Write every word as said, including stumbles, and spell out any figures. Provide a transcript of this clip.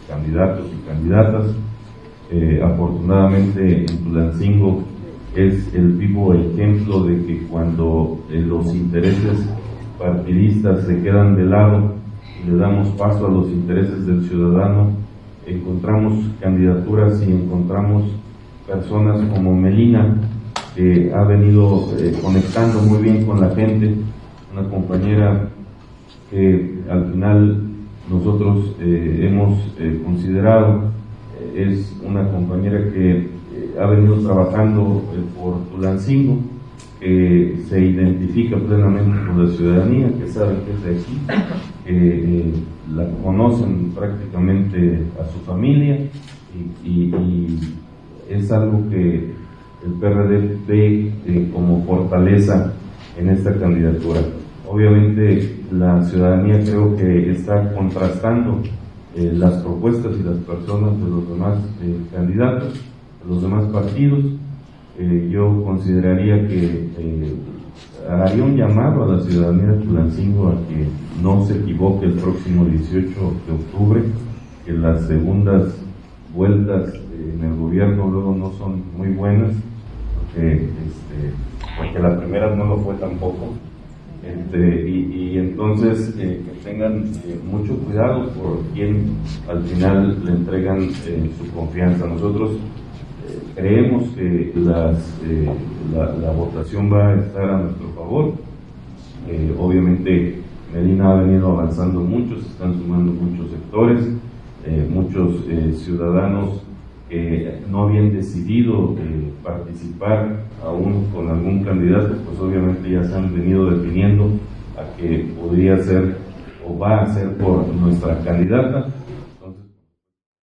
candidatos y candidatas. Eh, afortunadamente en Tulancingo es el vivo ejemplo de que cuando eh, los intereses partidistas se quedan de lado y le damos paso a los intereses del ciudadano, encontramos candidaturas y encontramos personas como Melina, que ha venido eh, conectando muy bien con la gente, una compañera que al final nosotros eh, hemos eh, considerado, eh, es una compañera que eh, ha venido trabajando eh, por Tulancingo, que se identifica plenamente con la ciudadanía, que sabe que es de aquí, que eh, la conocen prácticamente a su familia y, y, y es algo que el P R D ve eh, como fortaleza en esta candidatura. Obviamente la ciudadanía creo que está contrastando eh, las propuestas y las personas de los demás eh, candidatos, de los demás partidos. Eh, yo consideraría que eh, haría un llamado a la ciudadanía de Tulancingo a que no se equivoque el próximo dieciocho de octubre, que las segundas vueltas en el gobierno luego no son muy buenas, porque, este, porque la primera no lo fue tampoco. Este, y, y entonces eh, que tengan eh, mucho cuidado por quien al final le entregan eh, su confianza. Nosotros eh, creemos que las, eh, la, la votación va a estar a nuestro favor. Eh, obviamente Melina ha venido avanzando mucho, se están sumando muchos sectores, eh, muchos eh, ciudadanos que no habían decidido eh, participar aún con algún candidato, pues obviamente ya se han venido definiendo a que podría ser o va a ser por nuestra candidata.